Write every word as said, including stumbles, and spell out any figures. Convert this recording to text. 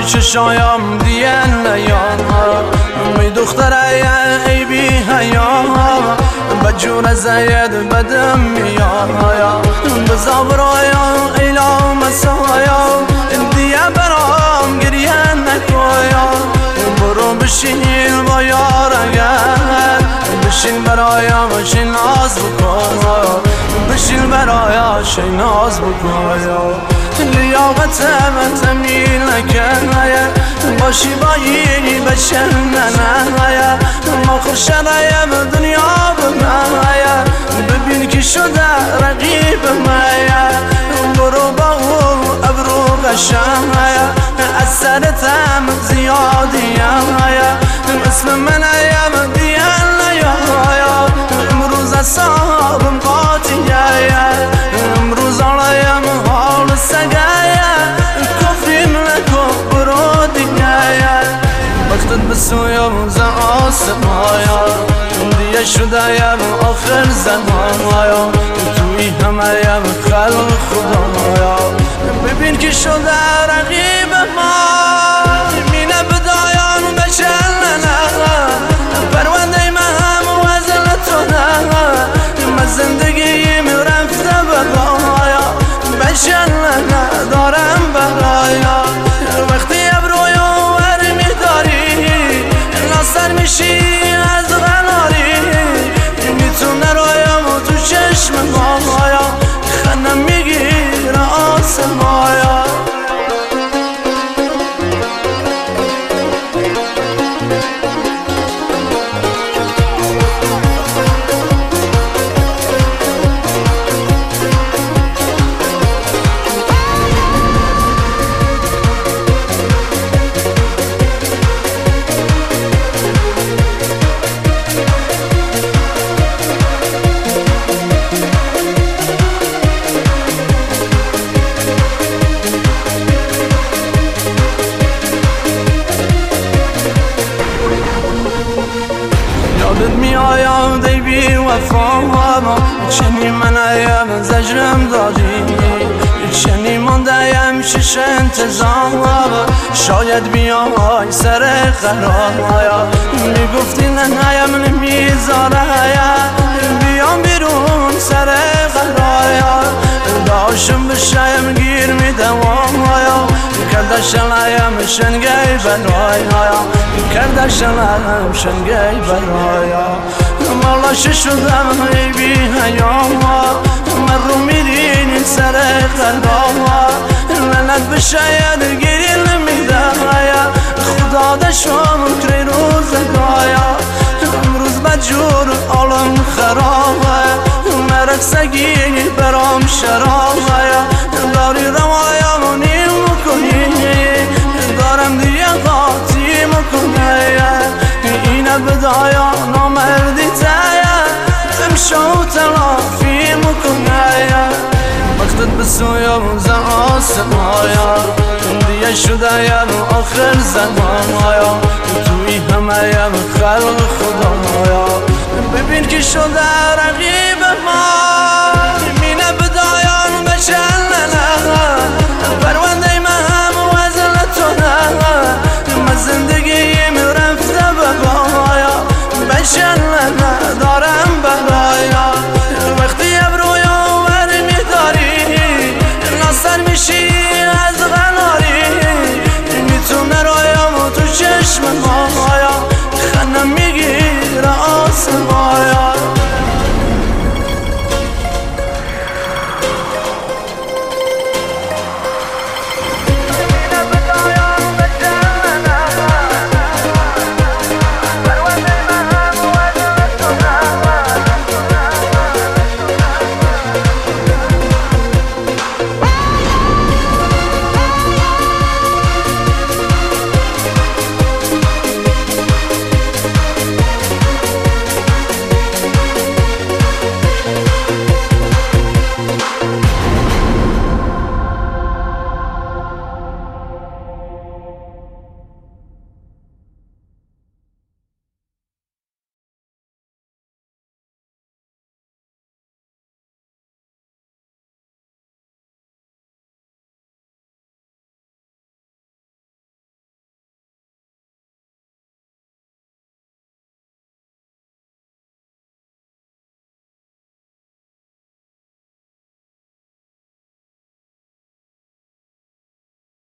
چشایم دیان نیان می دختره ای بی حیا بجور زید بدم میایا بزا برایا ایلا مسایا دیگه برام گریه نکایا برو بشین با یار اگر بشین برایا بشین ناز بکن بشین برایا شی ناز بکن لیاقت من تمیل نکنه باشی بایی بشن ننه ما خرشنه دنیا بمایه ببین که شده رقیب مایه برو با او ابرو قشنگه از سرتم زیادیه مثل من ایم دیان نیایا امروز اصابم قاطیه امروز آلایم حال سگایه کفریم نکن برو دیگه وقتت بسویم ز آسمایا دیگه شدهیم آخر زمایا توی همهیم خلق خدایا ببین که شده رقیب ما مینه بدایان بشننه پرونده من وزن تو نه من زندگیم رفته بقایا بشننه دارم برایا وقتی ابرویو ور میداری ناصر میشی از غناری میتونه رویم تو چشم مایا خنم میگیره آسمایا یادت میآیم دی بی وفا چنی من ایم زجرم دادی چنی ماندهیم شش انتظار شاید بیای سر قرار میگفتی نه نیم نمیذاره بیام بیرون سر قرار داشم بشایم گیر میدوام کرده شلایم شنگی برایا کرده شلایم شنگی برایا مالا شدم ای بی حیا من رو میرین سر قلبا لعنت به شاید گیری نمیده خدا دشم کری روزگایا امروز بجور عالم خرابه مرک سگی برام شرابه داری روایا منیم دارم دیگه قاطی مکنه اینه بدایا نامردی تایه امشو تلافی مکنه وقتت بسویم ز آسمایا دیگه شدهیم آخر زمایا توی همهیم خلق خدایا ببین که شده رقیب ما